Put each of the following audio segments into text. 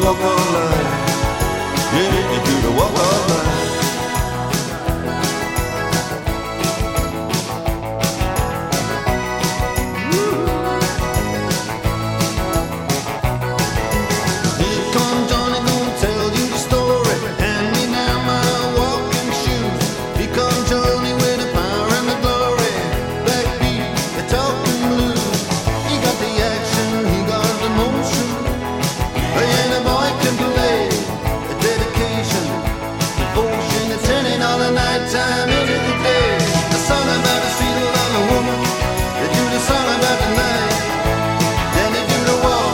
walk of life. Yeah, you do the walk of life. Time into the day, a song about a sweet little woman. They do the song about the night, then they do the walk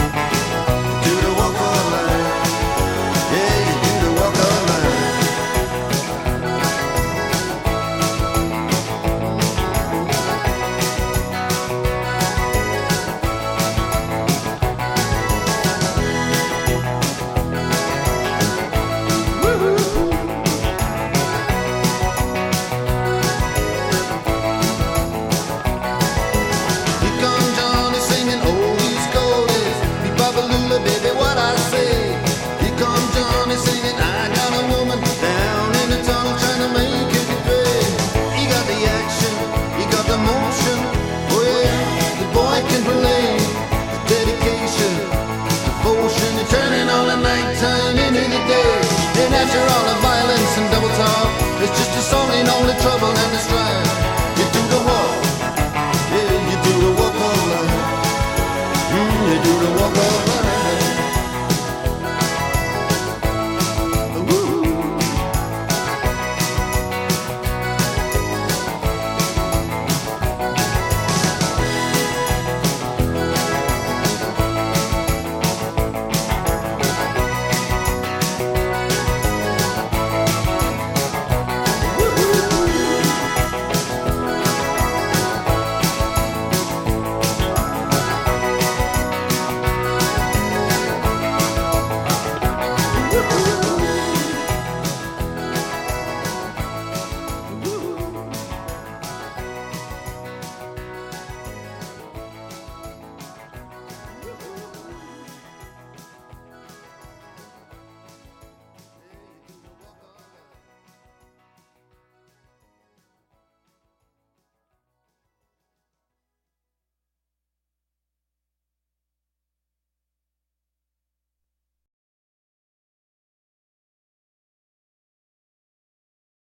of life. Yeah, you do the walk of life. Baby, what I say. Here comes Johnny singing, I got a woman down in the tunnel trying to make it pay. He got the action, he got the motion. Oh yeah, the boy can play. The dedication, devotion, the turning on the nighttime into the day. And after all the violence and double talk, it's just a song in all the trouble and the